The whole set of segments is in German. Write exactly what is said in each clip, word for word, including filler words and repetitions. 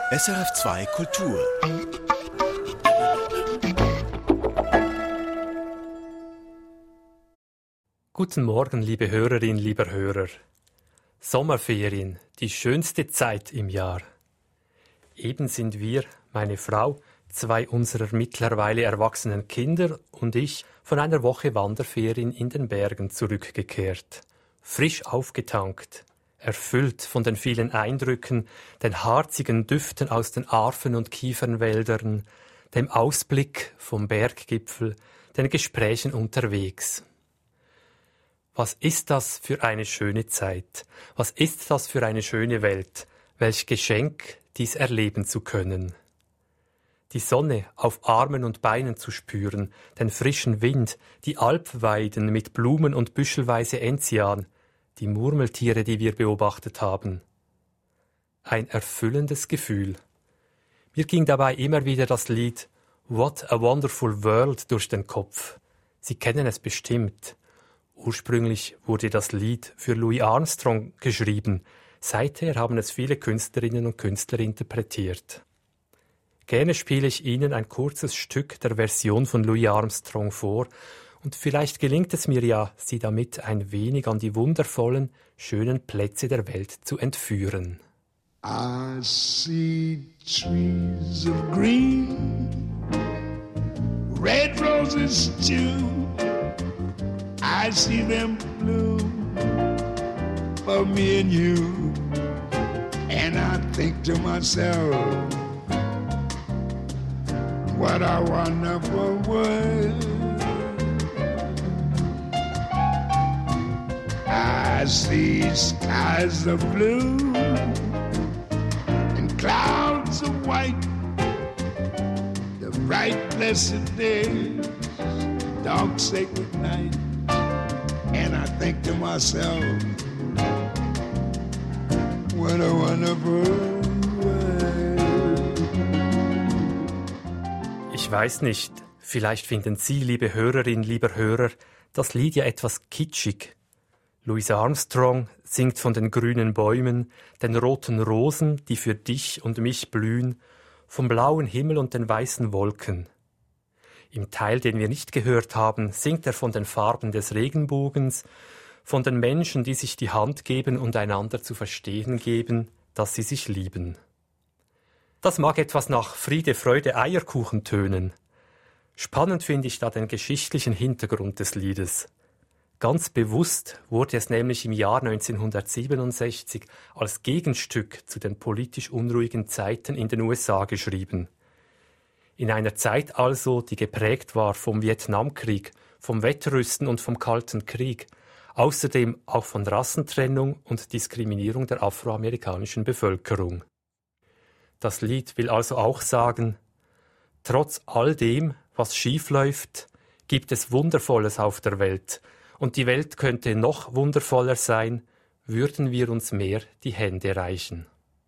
S R F zwei Kultur. Guten Morgen, liebe Hörerin, lieber Hörer. Sommerferien, die schönste Zeit im Jahr. Eben sind wir, meine Frau, zwei unserer mittlerweile erwachsenen Kinder und ich von einer Woche Wanderferien in den Bergen zurückgekehrt. Frisch aufgetankt, erfüllt von den vielen Eindrücken, den harzigen Düften aus den Arfen- und Kiefernwäldern, dem Ausblick vom Berggipfel, den Gesprächen unterwegs. Was ist das für eine schöne Zeit? Was ist das für eine schöne Welt? Welch Geschenk, dies erleben zu können. Die Sonne auf Armen und Beinen zu spüren, den frischen Wind, die Alpweiden mit Blumen und büschelweise Enzian, die Murmeltiere, die wir beobachtet haben. Ein erfüllendes Gefühl. Mir ging dabei immer wieder das Lied What a Wonderful World durch den Kopf. Sie kennen es bestimmt. Ursprünglich wurde das Lied für Louis Armstrong geschrieben. Seither haben es viele Künstlerinnen und Künstler interpretiert. Gerne spiele ich Ihnen ein kurzes Stück der Version von Louis Armstrong vor, und vielleicht gelingt es mir ja, Sie damit ein wenig an die wundervollen, schönen Plätze der Welt zu entführen. I see trees of green, red roses too. I see them bloom for me and you. And I think to myself, what a wonderful world. I see skies of blue and clouds of white, the bright blessed days, dark sacred night. And I think to myself, what a wonderful world. Ich weiß nicht, vielleicht finden Sie, liebe Hörerin, lieber Hörer, das Lied ja etwas kitschig. Louis Armstrong singt von den grünen Bäumen, den roten Rosen, die für dich und mich blühen, vom blauen Himmel und den weißen Wolken. Im Teil, den wir nicht gehört haben, singt er von den Farben des Regenbogens, von den Menschen, die sich die Hand geben und einander zu verstehen geben, dass sie sich lieben. Das mag etwas nach Friede, Freude, Eierkuchen tönen. Spannend finde ich da den geschichtlichen Hintergrund des Liedes. Ganz bewusst wurde es nämlich im Jahr neunzehnhundertsiebenundsechzig als Gegenstück zu den politisch unruhigen Zeiten in den U S A geschrieben. In einer Zeit also, die geprägt war vom Vietnamkrieg, vom Wettrüsten und vom Kalten Krieg, außerdem auch von Rassentrennung und Diskriminierung der afroamerikanischen Bevölkerung. Das Lied will also auch sagen, trotz all dem, was schief läuft, gibt es Wundervolles auf der Welt, und die Welt könnte noch wundervoller sein, würden wir uns mehr die Hände reichen.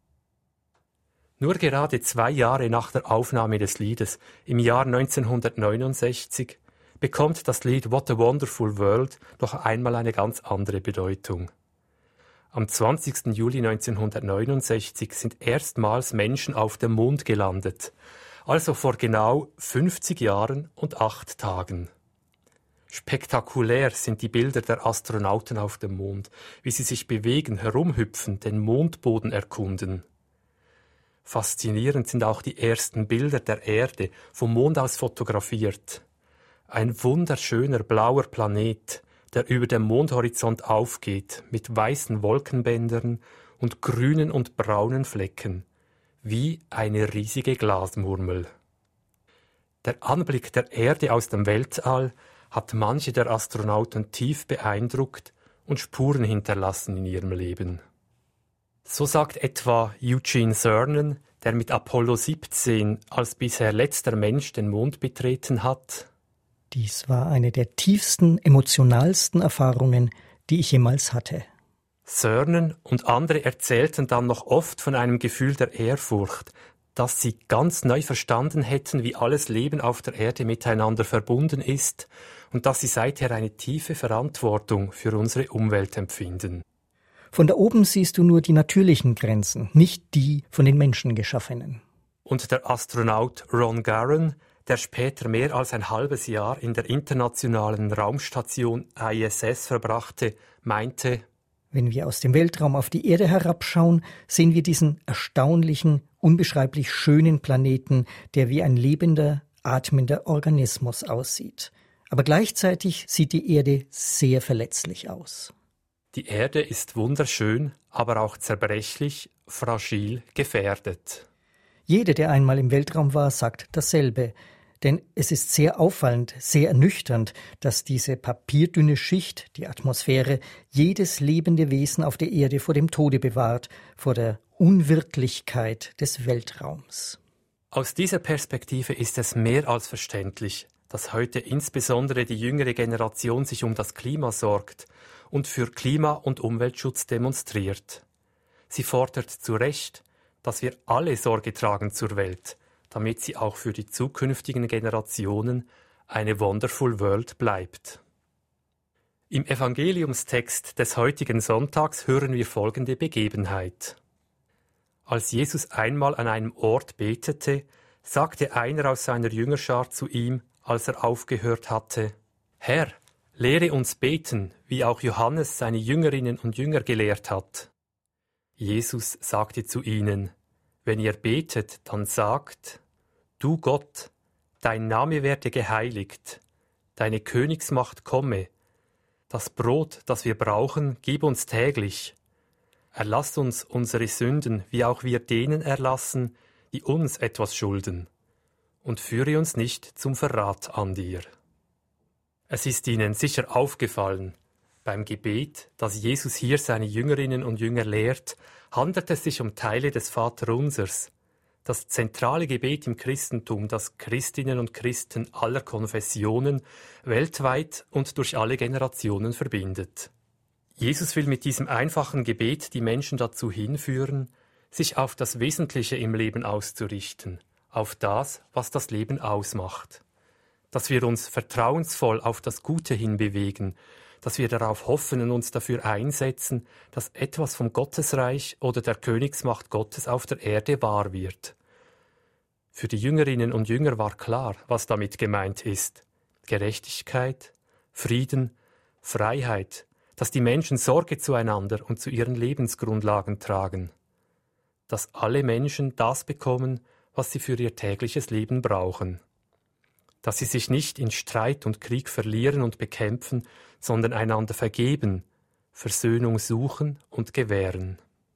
Nur gerade zwei Jahre nach der Aufnahme des Liedes, im Jahr neunzehnhundertneunundsechzig, bekommt das Lied What a Wonderful World noch einmal eine ganz andere Bedeutung. Am zwanzigsten Juli neunzehnhundertneunundsechzig sind erstmals Menschen auf dem Mond gelandet, also vor genau fünfzig Jahren und acht Tagen. Spektakulär sind die Bilder der Astronauten auf dem Mond, wie sie sich bewegen, herumhüpfen, den Mondboden erkunden. Faszinierend sind auch die ersten Bilder der Erde, vom Mond aus fotografiert. Ein wunderschöner blauer Planet, der über dem Mondhorizont aufgeht, mit weißen Wolkenbändern und grünen und braunen Flecken, wie eine riesige Glasmurmel. Der Anblick der Erde aus dem Weltall hat manche der Astronauten tief beeindruckt und Spuren hinterlassen in ihrem Leben. So sagt etwa Eugene Cernan, der mit Apollo siebzehn als bisher letzter Mensch den Mond betreten hat: Dies war eine der tiefsten, emotionalsten Erfahrungen, die ich jemals hatte. Cernan und andere erzählten dann noch oft von einem Gefühl der Ehrfurcht, dass sie ganz neu verstanden hätten, wie alles Leben auf der Erde miteinander verbunden ist und dass sie seither eine tiefe Verantwortung für unsere Umwelt empfinden. Von da oben siehst du nur die natürlichen Grenzen, nicht die von den Menschen geschaffenen. Und der Astronaut Ron Garan, der später mehr als ein halbes Jahr in der internationalen Raumstation I S S verbrachte, meinte: Wenn wir aus dem Weltraum auf die Erde herabschauen, sehen wir diesen erstaunlichen, unbeschreiblich schönen Planeten, der wie ein lebender, atmender Organismus aussieht. Aber gleichzeitig sieht die Erde sehr verletzlich aus. Die Erde ist wunderschön, aber auch zerbrechlich, fragil, gefährdet. Jeder, der einmal im Weltraum war, sagt dasselbe. Denn es ist sehr auffallend, sehr ernüchternd, dass diese papierdünne Schicht, die Atmosphäre, jedes lebende Wesen auf der Erde vor dem Tode bewahrt, vor der Unwirklichkeit des Weltraums. Aus dieser Perspektive ist es mehr als verständlich, dass heute insbesondere die jüngere Generation sich um das Klima sorgt und für Klima- und Umweltschutz demonstriert. Sie fordert zu Recht, dass wir alle Sorge tragen zur Welt, damit sie auch für die zukünftigen Generationen eine wonderful world bleibt. Im Evangeliumstext des heutigen Sonntags hören wir folgende Begebenheit. Als Jesus einmal an einem Ort betete, sagte einer aus seiner Jüngerschar zu ihm, als er aufgehört hatte: Herr, lehre uns beten, wie auch Johannes seine Jüngerinnen und Jünger gelehrt hat. Jesus sagte zu ihnen: Wenn ihr betet, dann sagt: Du Gott, dein Name werde geheiligt, deine Königsmacht komme. Das Brot, das wir brauchen, gib uns täglich. Erlass uns unsere Sünden, wie auch wir denen erlassen, die uns etwas schulden. Und führe uns nicht zum Verrat an dir. Es ist ihnen sicher aufgefallen, beim Gebet, das Jesus hier seine Jüngerinnen und Jünger lehrt, handelt es sich um Teile des Vaterunsers, das zentrale Gebet im Christentum, das Christinnen und Christen aller Konfessionen weltweit und durch alle Generationen verbindet. Jesus will mit diesem einfachen Gebet die Menschen dazu hinführen, sich auf das Wesentliche im Leben auszurichten, auf das, was das Leben ausmacht. Dass wir uns vertrauensvoll auf das Gute hinbewegen, dass wir darauf hoffen und uns dafür einsetzen, dass etwas vom Gottesreich oder der Königsmacht Gottes auf der Erde wahr wird. Für die Jüngerinnen und Jünger war klar, was damit gemeint ist. Gerechtigkeit, Frieden, Freiheit, dass die Menschen Sorge zueinander und zu ihren Lebensgrundlagen tragen. Dass alle Menschen das bekommen, was sie für ihr tägliches Leben brauchen. Dass sie sich nicht in Streit und Krieg verlieren und bekämpfen, sondern einander vergeben, Versöhnung suchen und gewähren.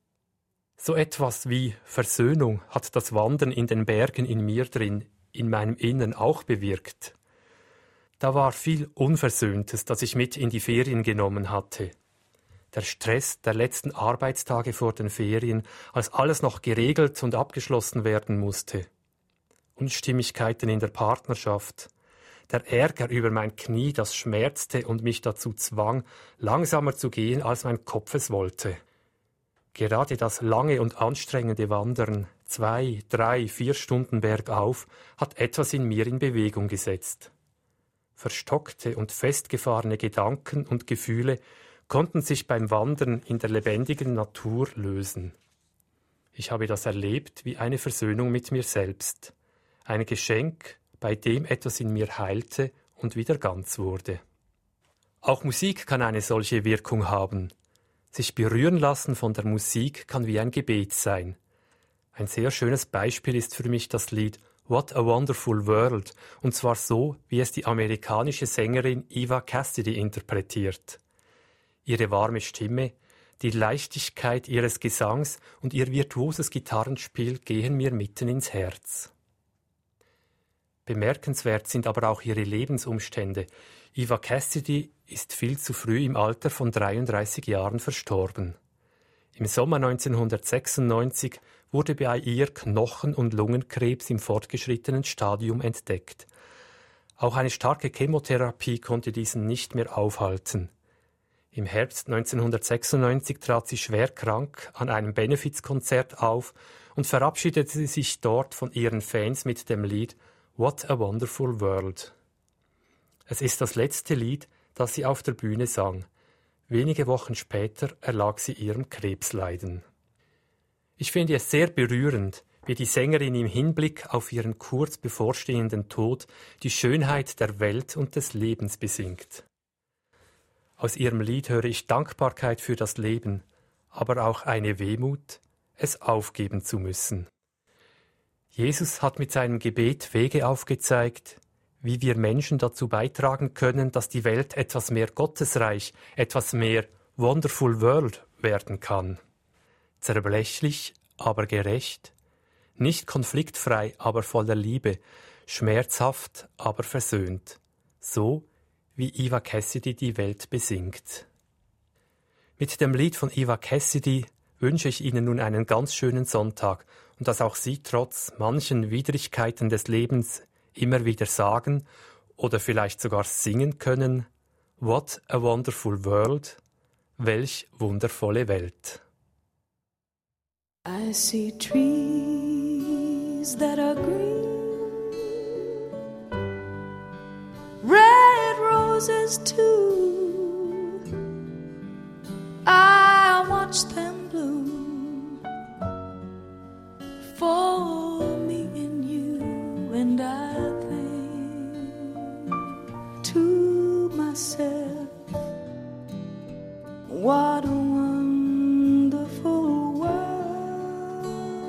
So etwas wie Versöhnung hat das Wandern in den Bergen in mir drin, in meinem Innern auch bewirkt. Da war viel Unversöhntes, das ich mit in die Ferien genommen hatte. Der Stress der letzten Arbeitstage vor den Ferien, als alles noch geregelt und abgeschlossen werden musste. Unstimmigkeiten in der Partnerschaft, der Ärger über mein Knie, das schmerzte und mich dazu zwang, langsamer zu gehen, als mein Kopf es wollte. Gerade das lange und anstrengende Wandern, zwei, drei, vier Stunden bergauf, hat etwas in mir in Bewegung gesetzt. Verstockte und festgefahrene Gedanken und Gefühle konnten sich beim Wandern in der lebendigen Natur lösen. Ich habe das erlebt wie eine Versöhnung mit mir selbst. Ein Geschenk, bei dem etwas in mir heilte und wieder ganz wurde. Auch Musik kann eine solche Wirkung haben. Sich berühren lassen von der Musik kann wie ein Gebet sein. Ein sehr schönes Beispiel ist für mich das Lied What a Wonderful World, und zwar so, wie es die amerikanische Sängerin Eva Cassidy interpretiert. Ihre warme Stimme, die Leichtigkeit ihres Gesangs und ihr virtuoses Gitarrenspiel gehen mir mitten ins Herz. Bemerkenswert sind aber auch ihre Lebensumstände. Eva Cassidy ist viel zu früh im Alter von dreiunddreißig Jahren verstorben. Im Sommer neunzehnhundertsechsundneunzig wurde bei ihr Knochen- und Lungenkrebs im fortgeschrittenen Stadium entdeckt. Auch eine starke Chemotherapie konnte diesen nicht mehr aufhalten. Im Herbst neunzehnhundertsechsundneunzig trat sie schwer krank an einem Benefizkonzert auf und verabschiedete sich dort von ihren Fans mit dem Lied What a Wonderful World. Es ist das letzte Lied, das sie auf der Bühne sang. Wenige Wochen später erlag sie ihrem Krebsleiden. Ich finde es sehr berührend, wie die Sängerin im Hinblick auf ihren kurz bevorstehenden Tod die Schönheit der Welt und des Lebens besingt. Aus ihrem Lied höre ich Dankbarkeit für das Leben, aber auch eine Wehmut, es aufgeben zu müssen. Jesus hat mit seinem Gebet Wege aufgezeigt, wie wir Menschen dazu beitragen können, dass die Welt etwas mehr Gottesreich, etwas mehr Wonderful World werden kann. Zerbrechlich, aber gerecht, nicht konfliktfrei, aber voller Liebe, schmerzhaft, aber versöhnt, so wie Eva Cassidy die Welt besingt. Mit dem Lied von Eva Cassidy wünsche ich Ihnen nun einen ganz schönen Sonntag und dass auch Sie trotz manchen Widrigkeiten des Lebens immer wieder sagen oder vielleicht sogar singen können: What a wonderful world, welch wundervolle Welt. I see trees that are green, red roses too. I watch them bloom for me and you, and I think to myself, what a wonderful world.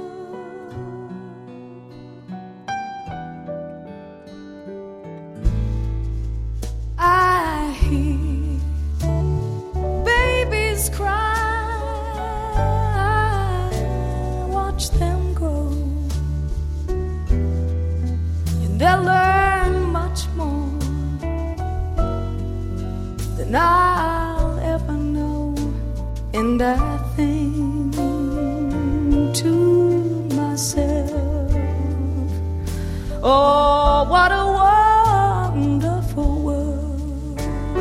I hear babies cry, I watch them grow, and they'll learn much more than I'll ever know. And I think to myself, oh, what a wonderful world.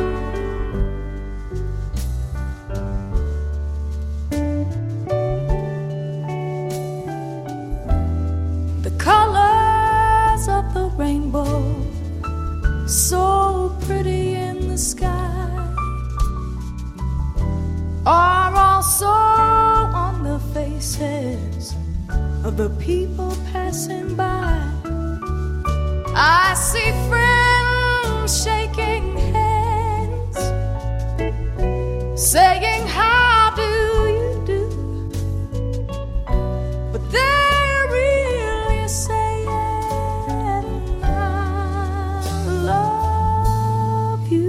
The colors of the rainbow, so pretty in the sky, are also on the faces of the people passing by. I see friends shaking hands, saying, how do you do? But they're really saying, I love you.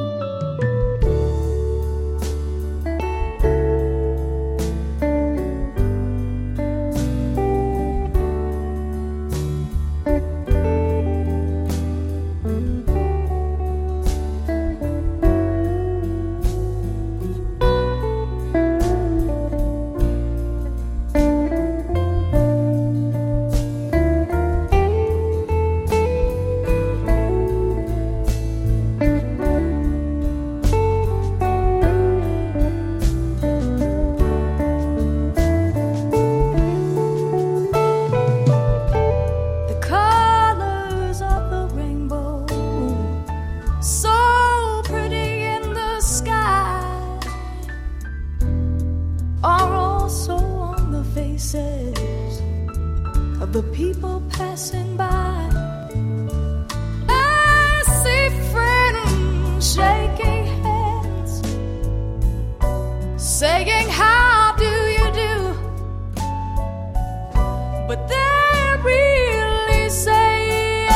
Of the people passing by, I see friends shaking hands, saying, how do you do? But they're really saying,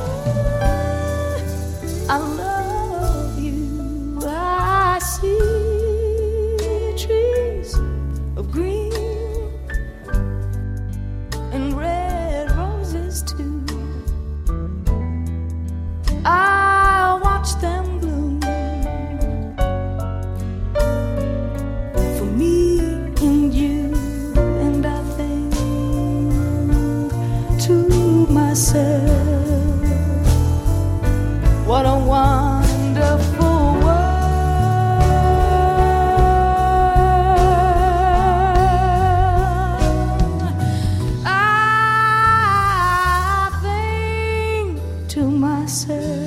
I love you. I see trees of green and red roses too. I watch them bloom for me and you, and I think to myself, what a wonderful to myself.